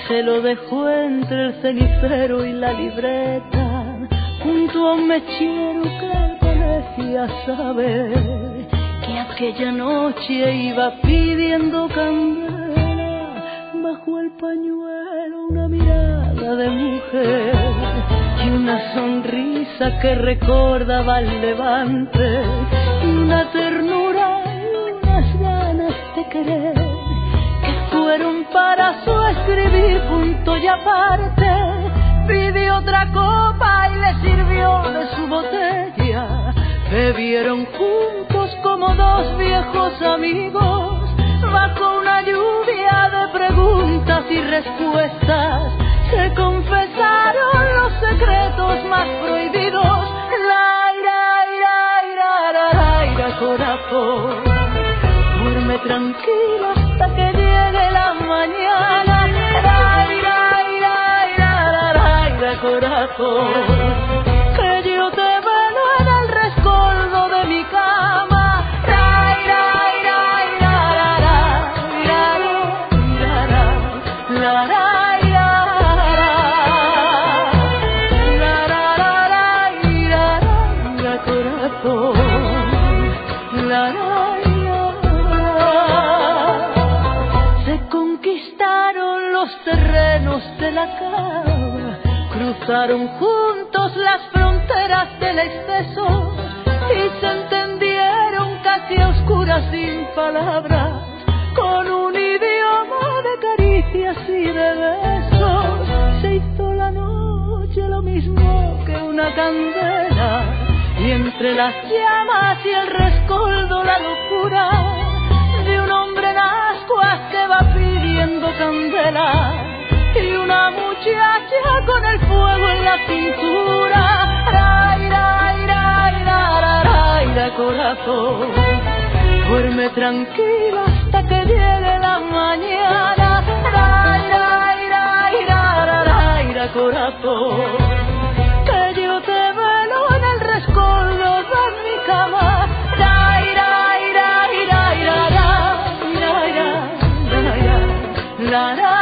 se lo dejó entre el cenicero y la libreta, junto a un mechero que parecía saber que aquella noche iba pidiendo candela. Bajo el pañuelo una mirada de mujer y una sonrisa que recordaba el levante, y una ternura y unas ganas de querer que fueron para su escribir punto y aparte. Pidió otra copa y le sirvió de su botella. Bebieron juntos como dos viejos amigos, bajo una lluvia de preguntas y respuestas. Se confesaron los secretos más prohibidos. Corazón, duerme tranquilo hasta que llegue la mañana. Corazón, que yo te velo en el rescoldo de mi cama. Se conquistaron los terrenos de la cava, cruzaron juntos las fronteras del exceso y se entendieron casi a oscuras sin palabras, con un idioma de caricias y de besos. Se hizo la noche lo mismo que una candela, y entre las llamas y el rescoldo la locura de un hombre en ascuas que va pidiendo candela, y una muchacha con el fuego en la cintura. Corazón, duerme tranquila hasta que llegue la mañana. Corazón, que yo te velo en el rescoldo de mi cama. La